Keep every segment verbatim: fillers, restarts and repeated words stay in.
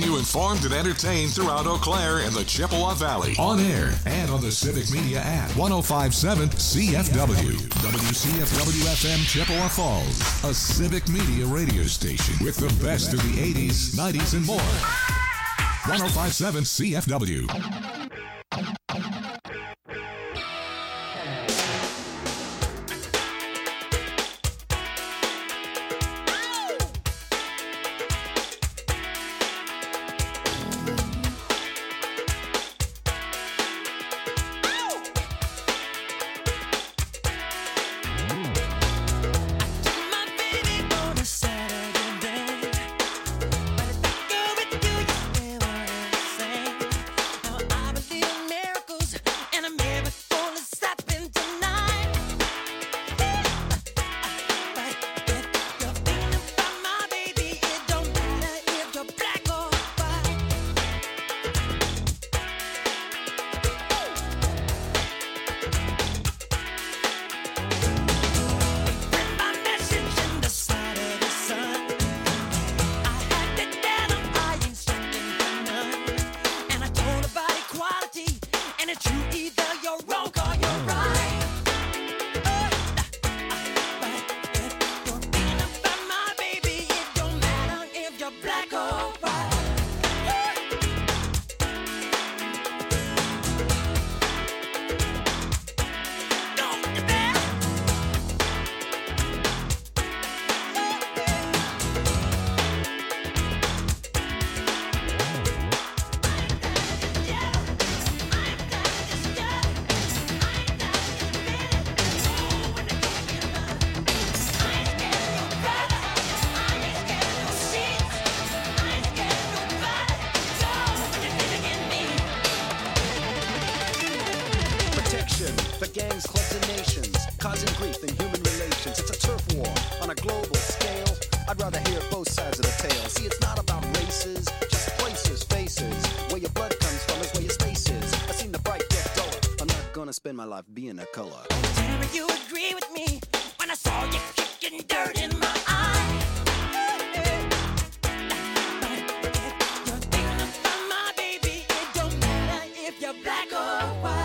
you informed and entertained throughout Eau Claire and the Chippewa Valley. On air and on the Civic Media app. ten fifty-seven C F W. W C F W F M Chippewa Falls. A Civic Media radio station with the best of the eighties, nineties, and more. ten fifty-seven C F W. The gangs, clubs, and nations, causing grief in human relations. It's a turf war on a global scale. I'd rather hear both sides of the tale. See, it's not about races, just places, faces. Where your blood comes from is where your space is. I've seen the bright get duller. I'm not gonna spend my life being a color. Tell me you agree with me when I saw you kicking dirt in my eye. You're thinking about my baby. It don't matter if you're black or white.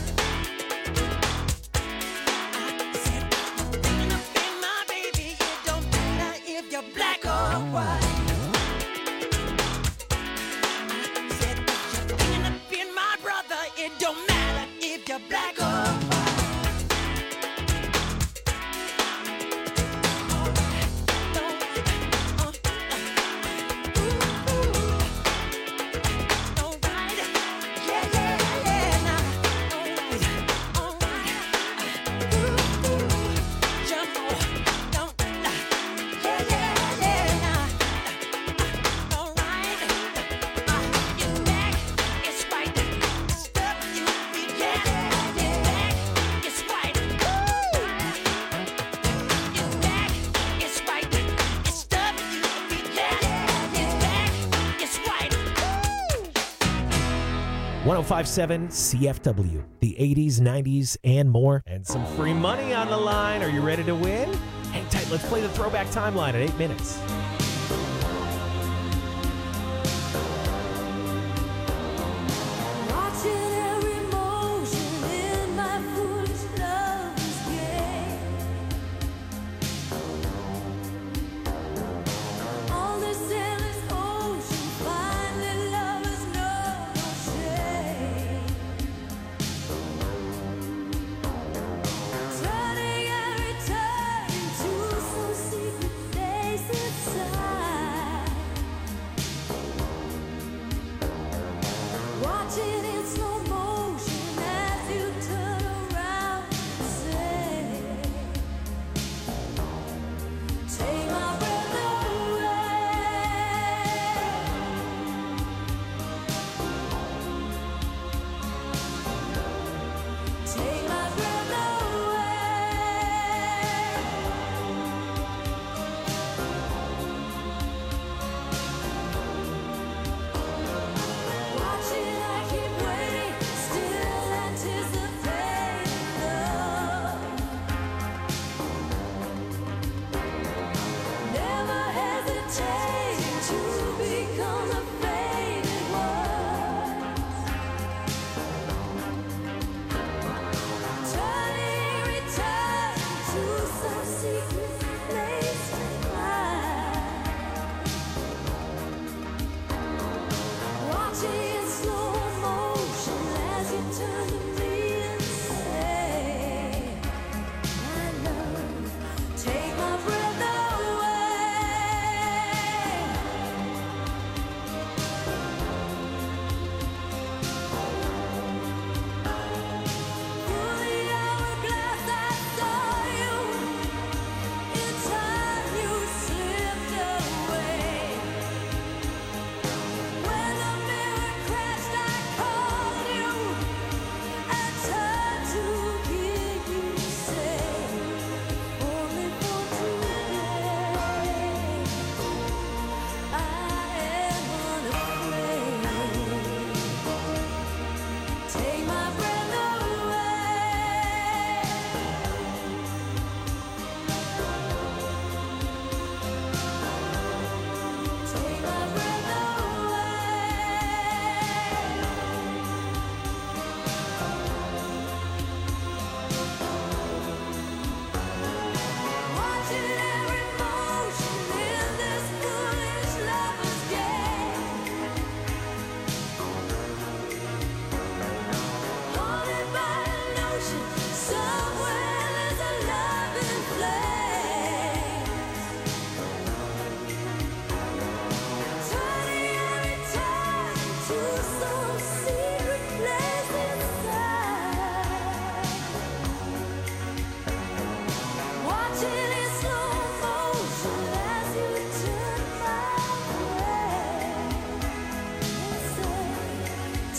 Black or white. I said, you're thinking of being my brother. It don't matter if you're black or white. ten fifty-seven C F W, the eighties, nineties, and more. And some free money on the line. Are you ready to win? Hang tight. Let's play the Throwback Timeline at eight minutes. Turning and returning to some secret place inside.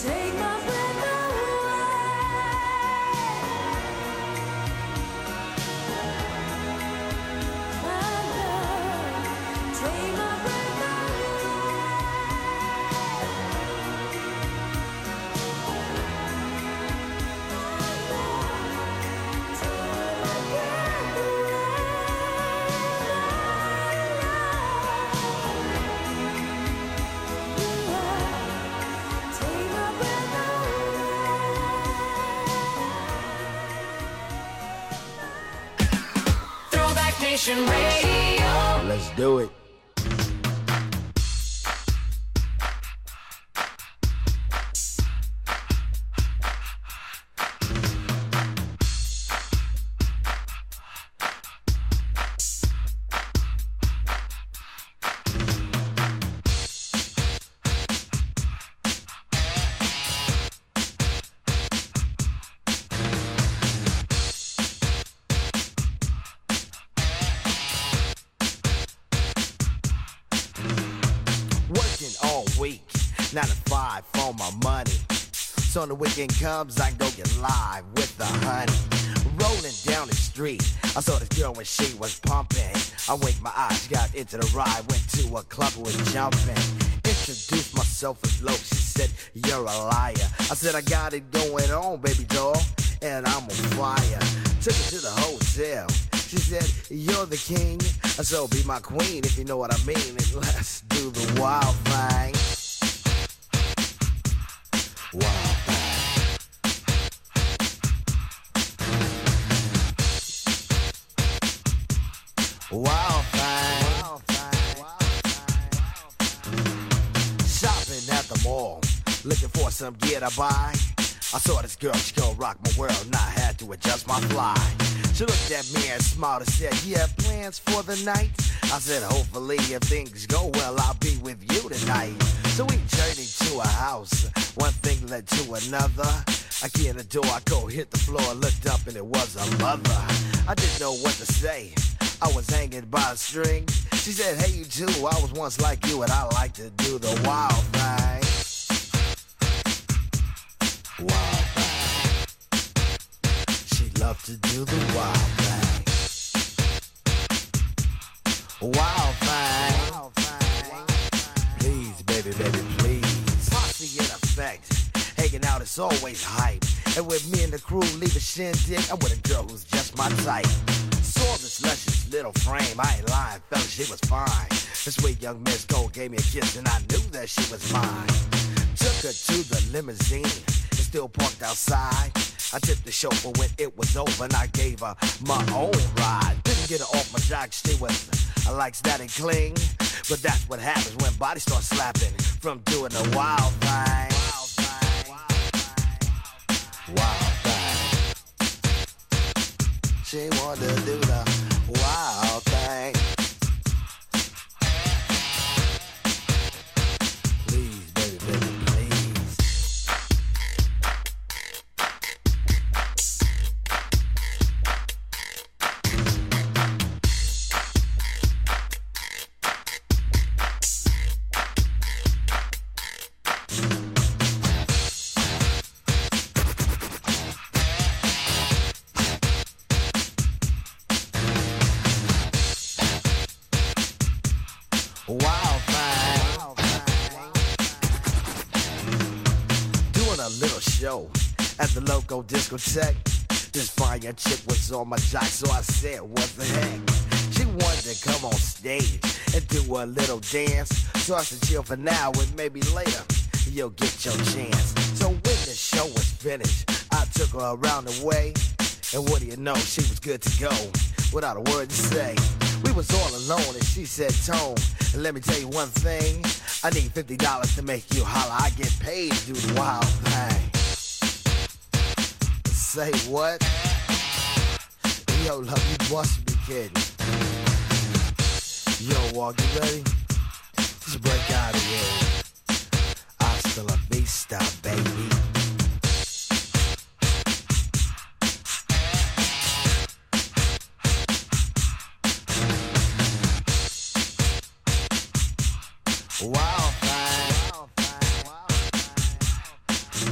Take my breath away. My love, take my breath Throwback Nation Radio. Let's do it. Nine to five for my money. So when the weekend comes, I go get live with the honey. Rolling down the street, I saw this girl when she was pumping. I winked my eyes, got into the ride, went to a club with jumping. Introduced myself as Loke, she said, you're a liar. I said, I got it going on, baby doll, and I'm on fire. Took her to the hotel. She said, you're the king, so be my queen if you know what I mean. And let's do the wild thing. Wild thing. Wild thing. Wild thing. Shopping at the mall, looking for some gear to buy. I saw this girl, she gon' rock my world, and I had to adjust my fly. She looked at me and smiled and said, you have plans for the night? I said, hopefully if things go well, I'll be with you tonight. So we journeyed to a house, one thing led to another. I get in the door, I go hit the floor, looked up and it was a mother. I didn't know what to say, I was hanging by a string. She said, hey you too, I was once like you and I like to do the wild thing. Wild thing. She loved to do the wild thing. Wild thing. Wild thing. Please, baby, baby, please. Posse in effect. Hanging out is always hype. And with me and the crew leave a shindig, I'm with a girl who's just my type. Saw this luscious little frame, I ain't lying, fella, she was fine. This sweet young Miss Gold gave me a kiss and I knew that she was mine. Took her to the limousine, it's still parked outside. I tipped the chauffeur when it was over and I gave her my own ride. Didn't get her off my jock, she was, I likes that and cling. But that's what happens when bodies start slapping from doing the wild thing. Wild thing. Wild thing. She wanted to do the wild thing. Please, baby, baby, please. Wild thing. Wild thing. Doing a little show at the local discotheque. This fine young chick was on my jock, so I said, what the heck? She wanted to come on stage and do a little dance. So I said, chill for now and maybe later you'll get your chance. So when the show was finished, I took her around the way. And what do you know, she was good to go without a word to say. We was all alone and she said, Tone, and let me tell you one thing, I need fifty dollars to make you holler. I get paid to do the wild thing. Say what? Yo, love, you must be kidding. Yo, Walk, you ready? Just break out of here. Hasta la vista, baby. Wild thing.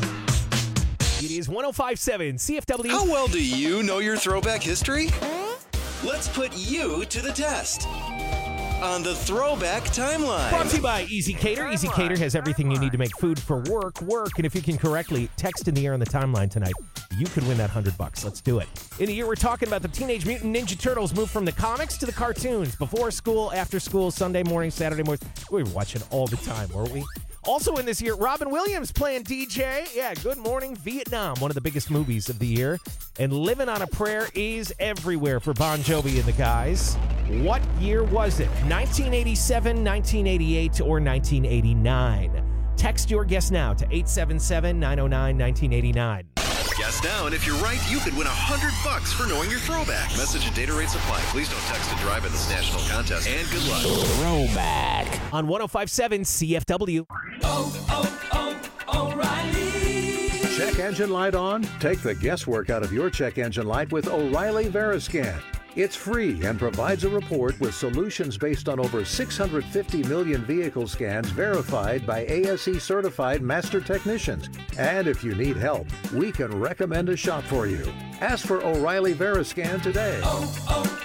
is one oh five point seven C F W. How well do you know your throwback history? Let's put you to the test on the Throwback Timeline. Brought to you by Easy Cater. Easy Cater has everything you need to make food for work work. And if you can correctly text in the air on the timeline tonight, you could win that hundred bucks. Let's do it. In a year, we're talking about the Teenage Mutant Ninja Turtles moved from the comics to the cartoons. Before school, after school, Sunday morning, Saturday morning. We were watching all the time, weren't we? Also in this year, Robin Williams playing D J. Yeah, Good Morning Vietnam, one of the biggest movies of the year. And Living on a Prayer is everywhere for Bon Jovi and the guys. What year was it? nineteen eighty-seven, nineteen eighty-eight, or nineteen eighty-nine? Text your guess now to eight seven seven, nine oh nine, nineteen eighty-nine. Guess now, and if you're right, you could win one hundred bucks for knowing your throwback. Message and data rates apply. Please don't text to drive in this national contest. And good luck. Throwback. On one oh five point seven C F W. Oh, oh, oh, O'Reilly. Check engine light on? Take the guesswork out of your check engine light with O'Reilly Veriscan. It's free and provides a report with solutions based on over six hundred fifty million vehicle scans verified by A S E certified master technicians. And if you need help, we can recommend a shop for you. Ask for O'Reilly Veriscan today. Oh,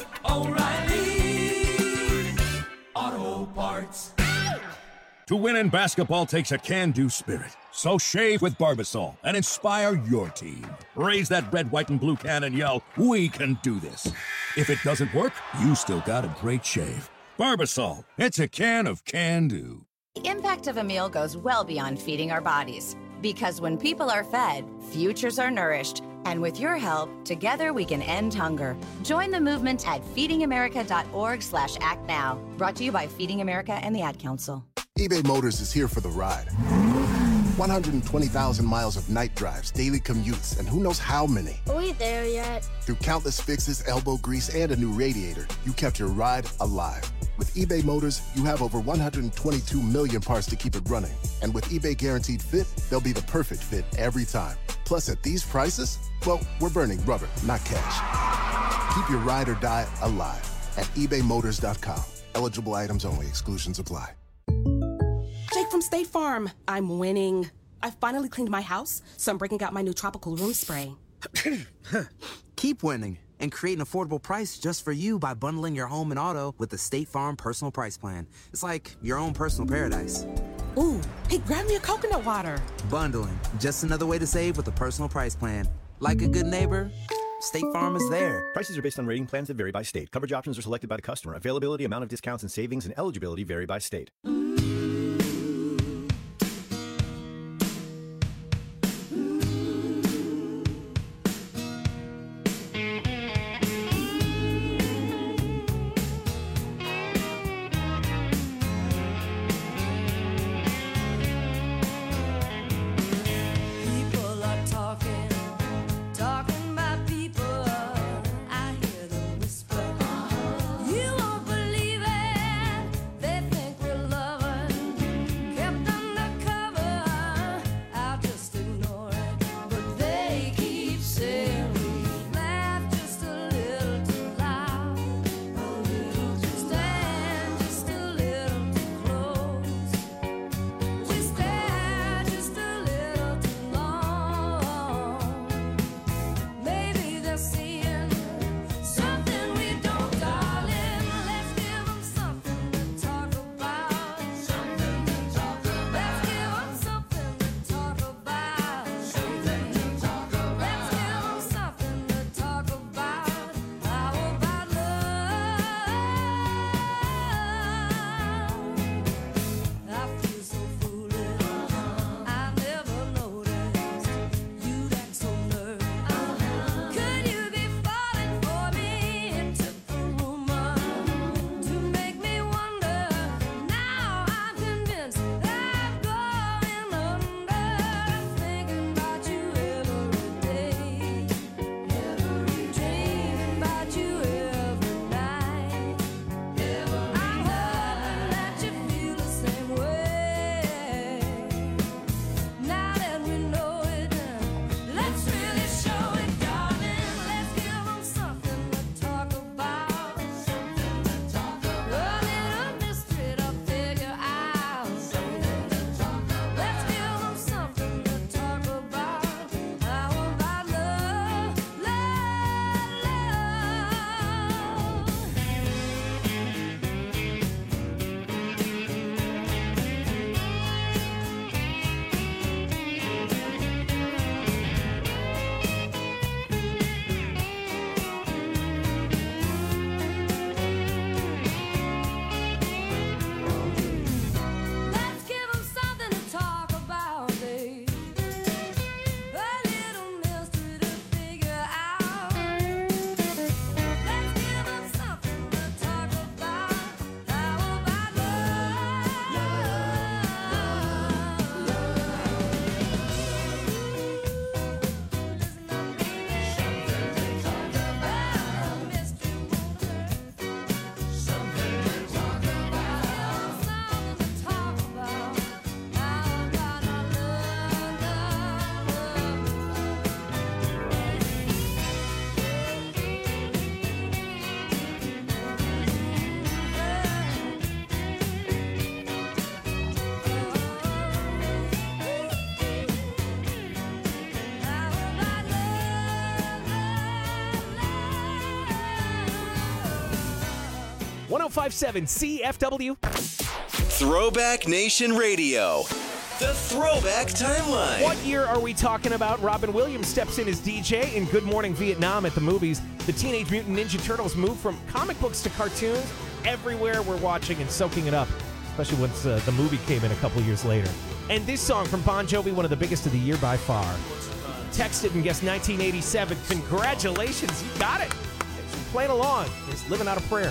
oh, oh, O'Reilly Auto Parts. To win in basketball takes a can-do spirit. So shave with Barbasol and inspire your team. Raise that red, white, and blue can and yell, "We can do this." If it doesn't work, you still got a great shave. Barbasol, it's a can of can-do. The impact of a meal goes well beyond feeding our bodies. Because when people are fed, futures are nourished. And with your help, together we can end hunger. Join the movement at feeding america dot org slash act now. Brought to you by Feeding America and the Ad Council. eBay Motors is here for the ride. one hundred twenty thousand miles of night drives, daily commutes, and who knows how many. Are we there yet? Through countless fixes, elbow grease, and a new radiator, you kept your ride alive. With eBay Motors, you have over one hundred twenty-two million parts to keep it running. And with eBay Guaranteed Fit, they'll be the perfect fit every time. Plus, at these prices, well, we're burning rubber, not cash. Keep your ride or die alive at ebay motors dot com. Eligible items only. Exclusions apply. Jake from State Farm. I'm winning. I finally cleaned my house, so I'm breaking out my new tropical room spray. Keep winning and create an affordable price just for you by bundling your home and auto with the State Farm Personal Price Plan. It's like your own personal paradise. Ooh, hey, grab me a coconut water. Bundling, just another way to save with a personal price plan. Like a good neighbor, State Farm is there. Prices are based on rating plans that vary by state. Coverage options are selected by the customer. Availability, amount of discounts and savings, and eligibility vary by state. You won't believe it. They think we're lovers. one oh five point seven C F W. Throwback Nation Radio. The Throwback Timeline. What year are we talking about? Robin Williams steps in as D J in Good Morning Vietnam at the movies. The Teenage Mutant Ninja Turtles move from comic books to cartoons. Everywhere we're watching and soaking it up, especially once uh, the movie came in a couple years later. And this song from Bon Jovi, one of the biggest of the year by far. Text it and guess nineteen eighty-seven. Congratulations, you got it. Thanks for playing along. Just living out a prayer.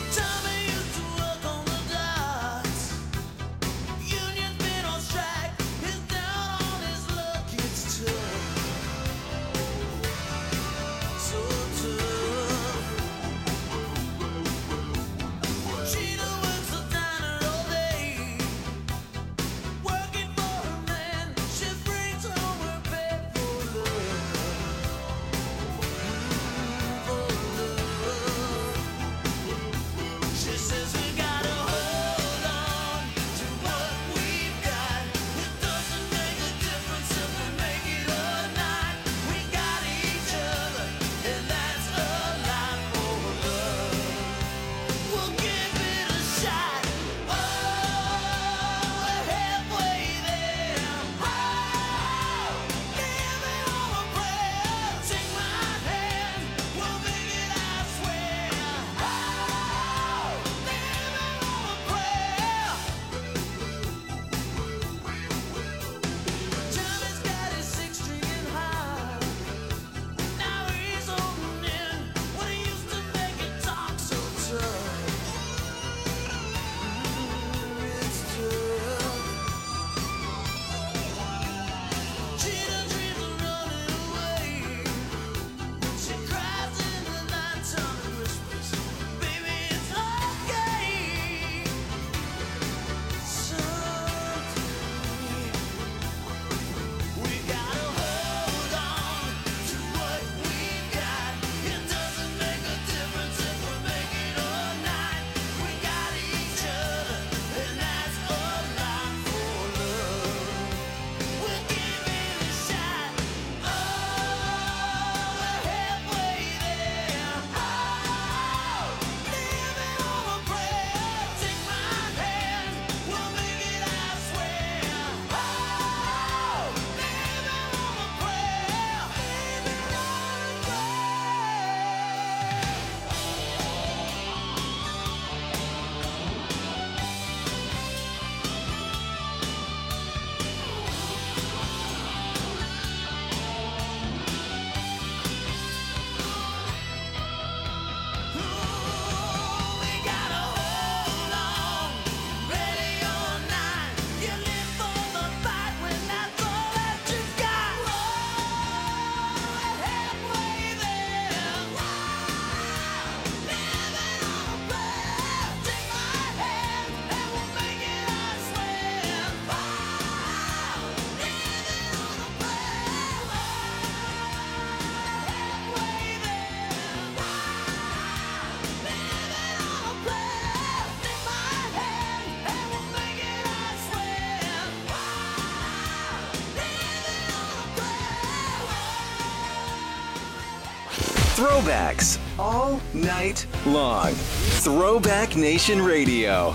Throwbacks all night long. Throwback Nation Radio.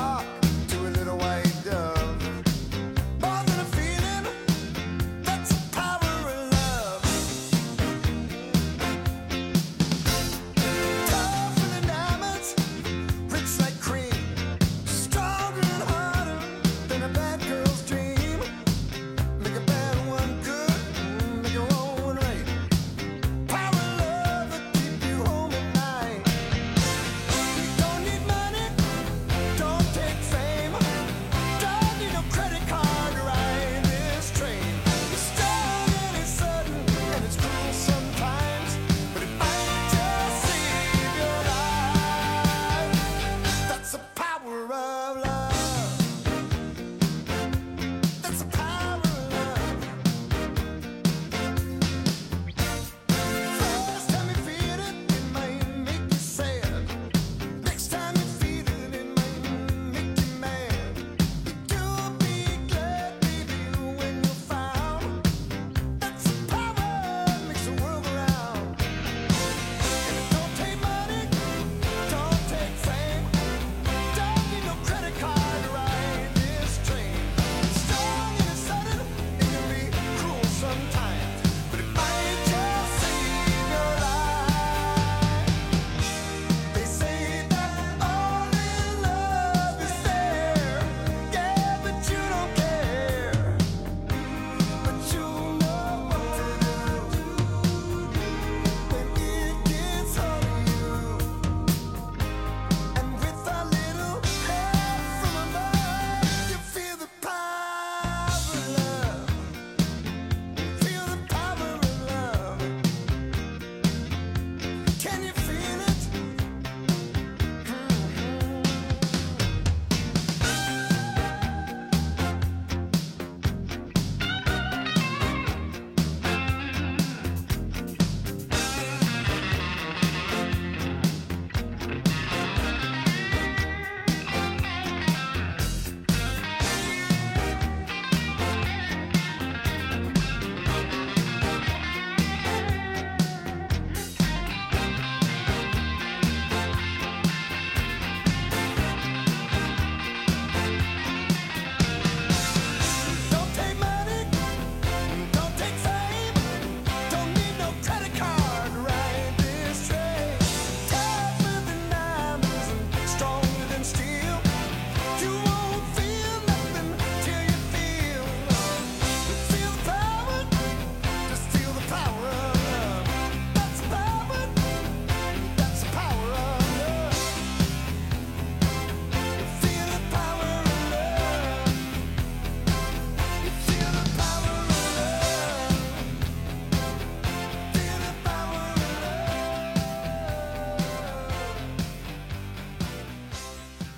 Change your heart to a little white dove. More than a feeling, that's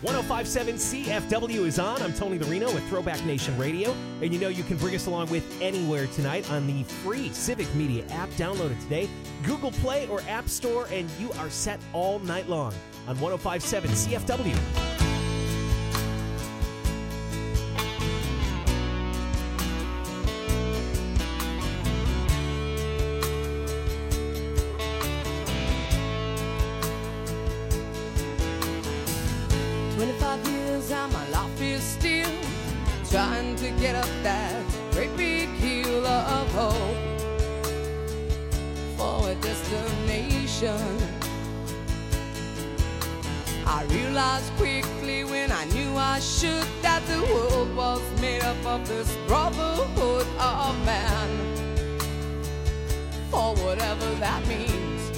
one oh five point seven C F W is on. I'm Tony the Reno with Throwback Nation Radio. And you know you can bring us along with anywhere tonight on the free Civic Media app. Download it today. Google Play or App Store, and you are set all night long on one oh five point seven C F W. twenty-five years and my life is still trying to get up that great big hill of hope for a destination. I realized quickly when I knew I should that the world was made up of this brotherhood of man, for whatever that means.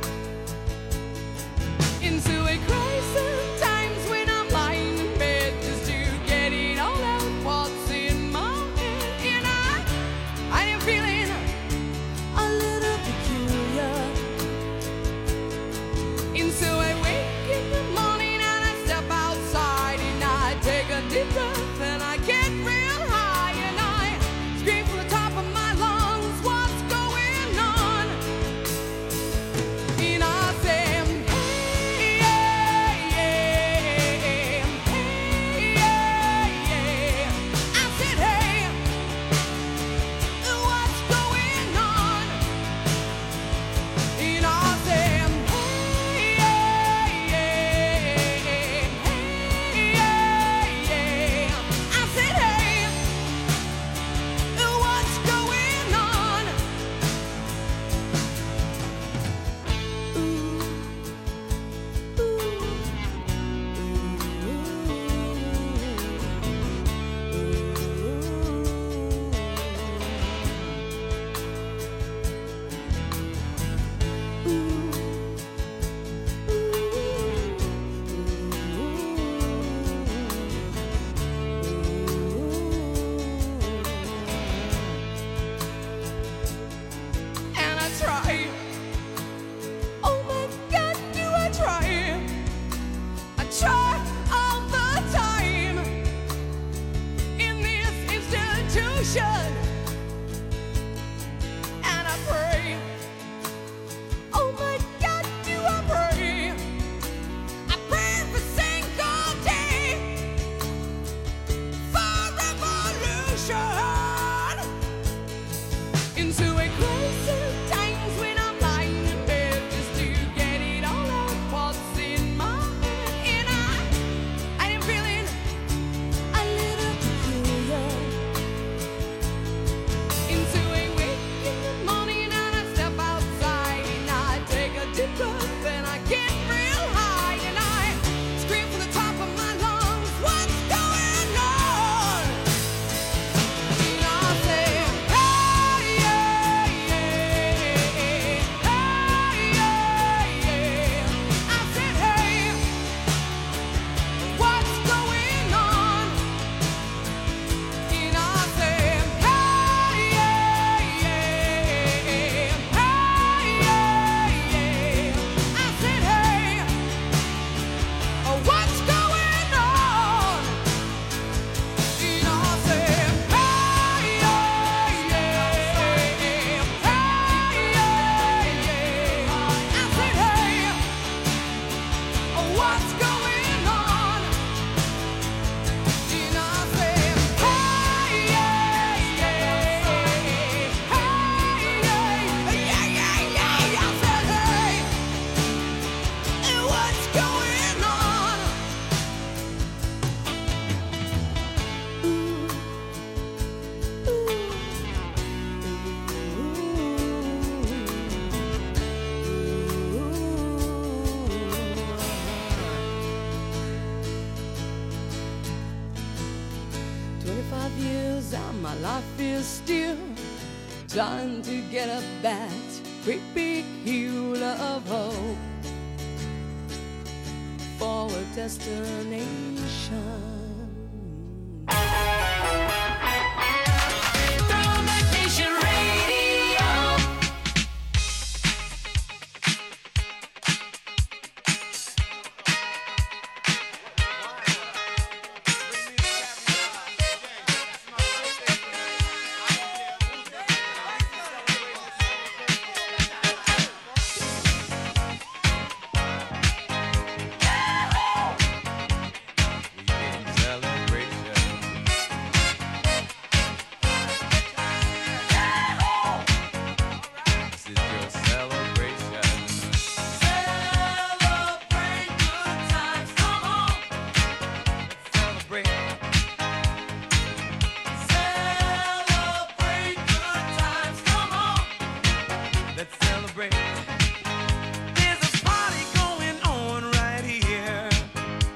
Into a crisis times when I'm lying in bed just to get it all out what's in my head, and I, I am feeling a little peculiar. Into a wake in the morning and I step outside and I take a deep breath and I get real high and I scream from the top of my lungs, what's going on? And I say, trying to get up that great big hill of hope for a destination. Throwback Nation Radio.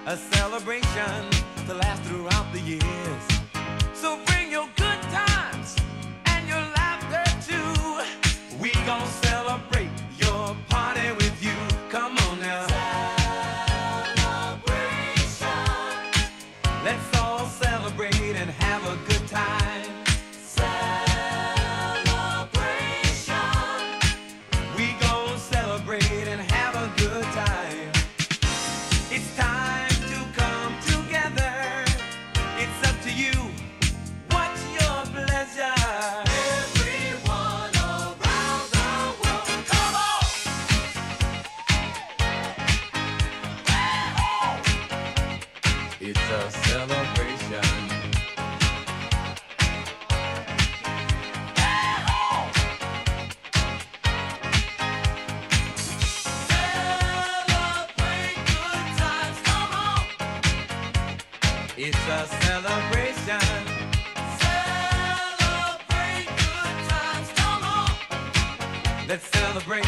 a celebration to last throughout the years. So bring your good times and your laughter too. We gon' celebrate your party with you. Come on now. Celebration. Let's all celebrate and have a good time. Celebration. We gon' celebrate and have a good time. It's time to come together. It's up to you. What's your pleasure? Everyone around the world, come on! It's a celebration. Celebrate good times, come on! It's a celebration. Celebrate good times, come on! Let's celebrate.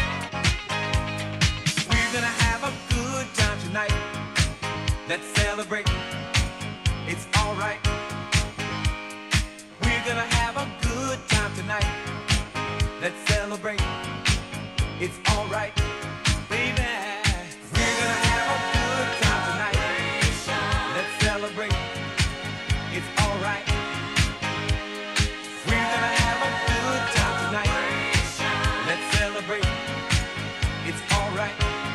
We're gonna have a good time tonight. Let's celebrate. It's alright. We're gonna have a good time tonight. Let's celebrate. It's alright, baby. We're gonna have a good time tonight. Let's celebrate. It's alright. We're gonna have a good time tonight. Let's celebrate. It's alright.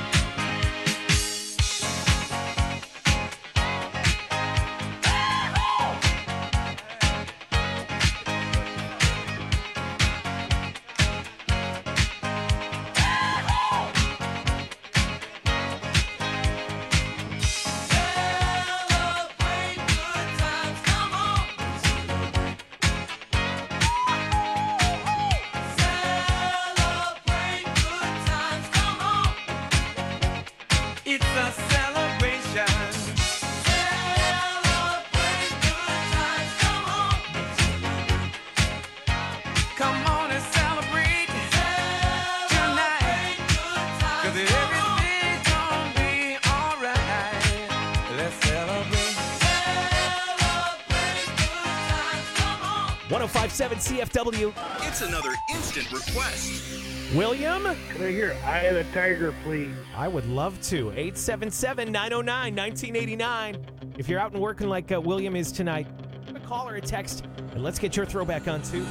Celebrate good times, come on. Celebrate good times, come on. It's a celebration. Celebrate good times, come on. Come on and celebrate tonight. 'Cause everything's gonna be alright. Let's celebrate. Celebrate good times, come on. one oh five point seven C F W. It's another instant request. William? Can I hear Eye of the Tiger, please? I would love to. eight seven seven, nine oh nine, nineteen eighty-nine. If you're out and working like uh, William is tonight, a call or a text, and let's get your throwback on too.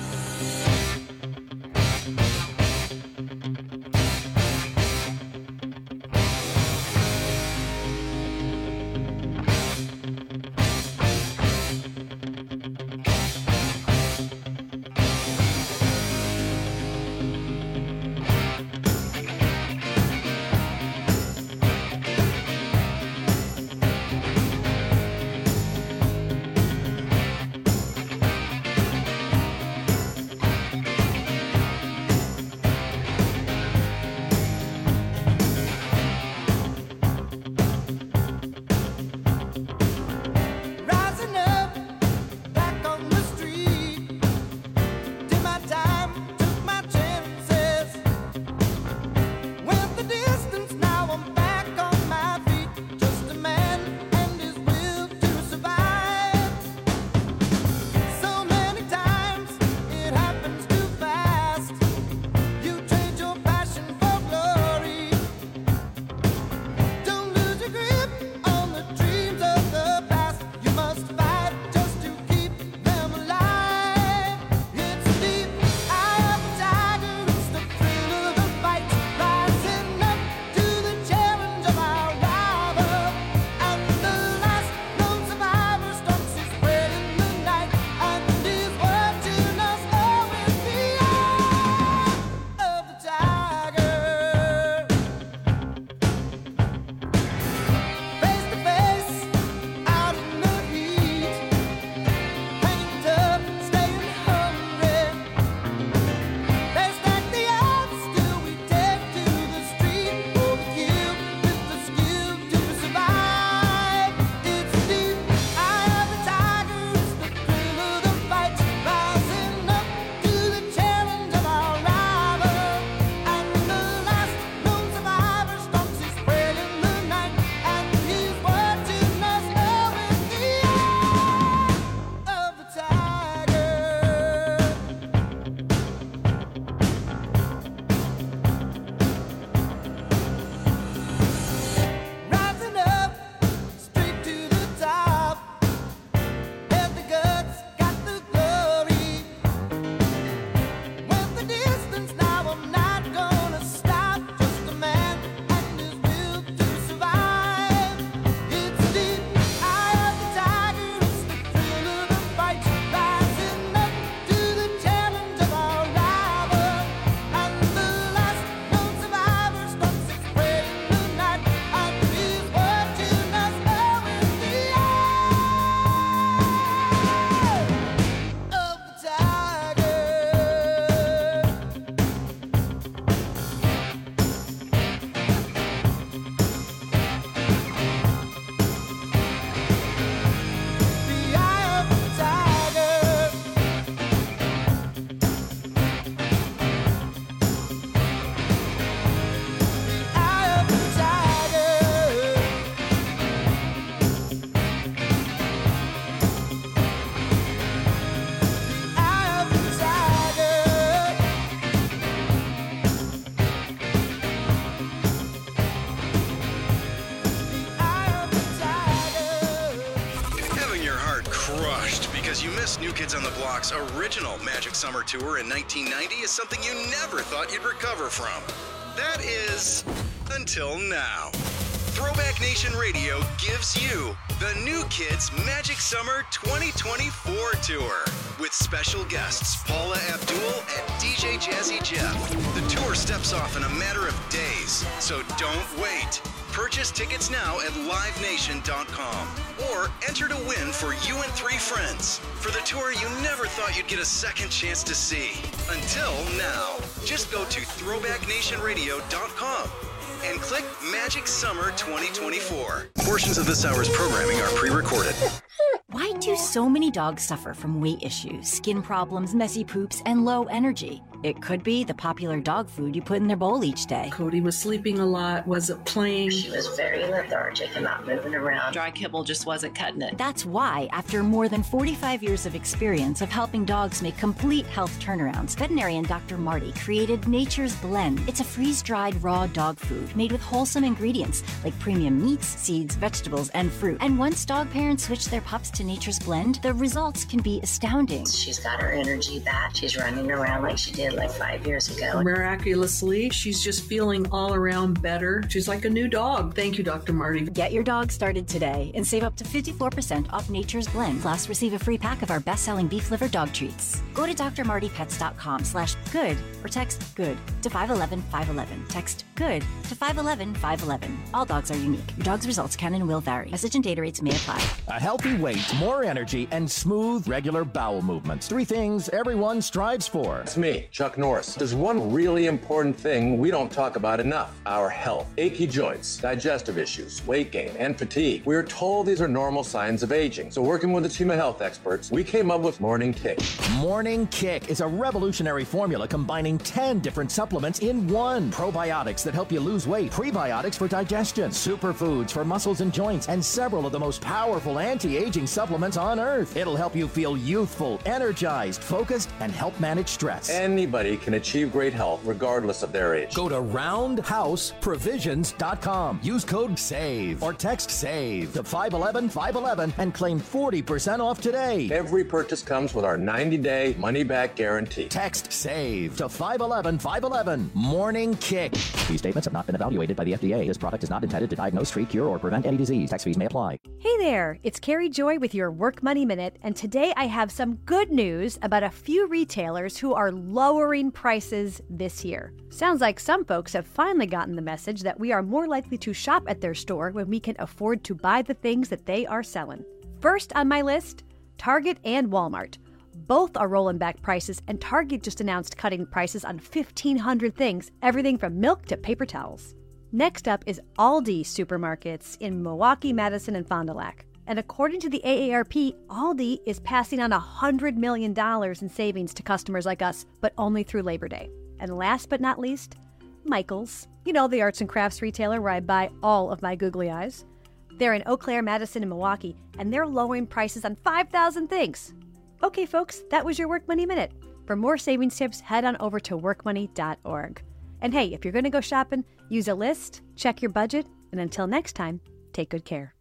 because you missed New Kids on the Block's original Magic Summer Tour in nineteen ninety is something you never thought you'd recover from. That is, until now. Throwback Nation Radio gives you the New Kids Magic Summer twenty twenty-four Tour with special guests Paula Abdul and D J Jazzy Jeff. The tour steps off in a matter of days, so don't wait. Purchase tickets now at live nation dot com or enter to win for you and three friends for the tour you never thought you'd get a second chance to see. Until now, just go to throwback nation radio dot com and click Magic Summer twenty twenty-four. Portions of this hour's programming are pre-recorded. Why do so many dogs suffer from weight issues, skin problems, messy poops, and low energy? It could be the popular dog food you put in their bowl each day. Cody was sleeping a lot, wasn't playing. She was very lethargic and not moving around. Dry kibble just wasn't cutting it. That's why, after more than forty-five years of experience of helping dogs make complete health turnarounds, veterinarian Doctor Marty created Nature's Blend. It's a freeze-dried raw dog food made with wholesome ingredients like premium meats, seeds, vegetables, and fruit. And once dog parents switch their pups to Nature's Blend, the results can be astounding. She's got her energy back. She's running around like she did like five years ago. Miraculously, she's just feeling all around better. She's like a new dog. Thank you, Doctor Marty. Get your dog started today and save up to fifty-four percent off Nature's Blend. Plus, receive a free pack of our best-selling beef liver dog treats. Go to d r marty pets dot com slash good or text good to five one one five one one. Text good to five one one five one one. All dogs are unique. Your dog's results can and will vary. Message and data rates may apply. A healthy weight, more energy, and smooth, regular bowel movements. Three things everyone strives for. It's me, Chuck Norris. There's one really important thing we don't talk about enough: our health. Achy joints, digestive issues, weight gain, and fatigue. We're told these are normal signs of aging. So working with a team of health experts, we came up with Morning Kick. Morning Kick is a revolutionary formula combining ten different supplements in one. Probiotics that help you lose weight, prebiotics for digestion, superfoods for muscles and joints, and several of the most powerful anti-aging supplements on earth. It'll help you feel youthful, energized, focused, and help manage stress. Anybody can achieve great health regardless of their age. Go to roundhouse provisions dot com. Use code SAVE or text SAVE to five one one five one one and claim forty percent off today. Every purchase comes with our ninety-day money-back guarantee. Text SAVE to five one one five one one. Morning Kick. These statements have not been evaluated by the F D A. This product is not intended to diagnose, treat, cure, or prevent any disease. Tax fees may apply. Hey there, it's Carrie Joy with your Work Money Minute, and today I have some good news about a few retailers who are lowering prices this year. Sounds like some folks have finally gotten the message that we are more likely to shop at their store when we can afford to buy the things that they are selling. First on my list, Target and Walmart. Both are rolling back prices, and Target just announced cutting prices on fifteen hundred things, everything from milk to paper towels. Next up is Aldi supermarkets in Milwaukee, Madison, and Fond du Lac. And according to the A A R P, Aldi is passing on one hundred million dollars in savings to customers like us, but only through Labor Day. And last but not least, Michael's. You know, the arts and crafts retailer where I buy all of my googly eyes. They're in Eau Claire, Madison, and Milwaukee, and they're lowering prices on five thousand things. Okay, folks, that was your Work Money Minute. For more savings tips, head on over to work money dot org. And hey, if you're going to go shopping, use a list, check your budget, and until next time, take good care.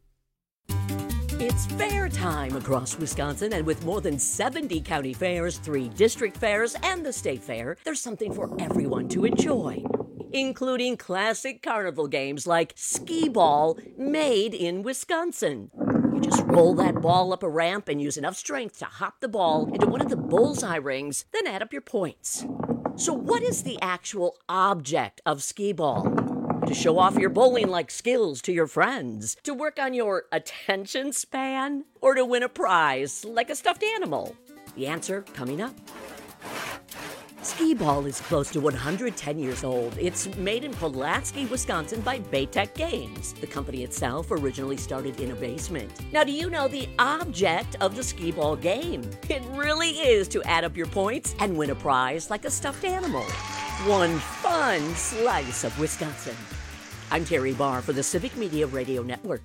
It's fair time across Wisconsin, and with more than seventy county fairs, three district fairs, and the state fair, there's something for everyone to enjoy, including classic carnival games like skee ball, made in Wisconsin. You just roll that ball up a ramp and use enough strength to hop the ball into one of the bullseye rings, then add up your points. So what is the actual object of skee ball? To show off your bowling-like skills to your friends? To work on your attention span? Or to win a prize like a stuffed animal? The answer coming up. Skee ball is close to one hundred ten years old. It's made in Pulaski, Wisconsin by Baytech Games. The company itself originally started in a basement. Now, do you know the object of the skee ball game? It really is to add up your points and win a prize like a stuffed animal. One fun slice of Wisconsin. I'm Terry Barr for the Civic Media Radio Network.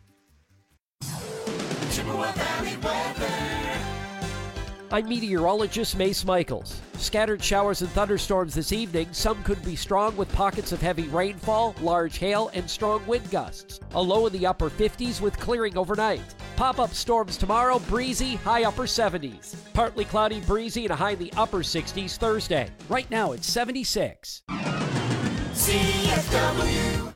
Chippewa Valley weather. I'm meteorologist Mace Michaels. Scattered showers and thunderstorms this evening. Some could be strong with pockets of heavy rainfall, large hail, and strong wind gusts. A low in the upper fifties with clearing overnight. Pop-up storms tomorrow, breezy, high upper seventies. Partly cloudy, breezy, and a high in the upper sixties Thursday. Right now it's seventy-six. C F W.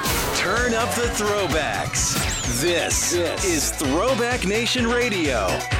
Turn up the throwbacks. This is Throwback Nation Radio.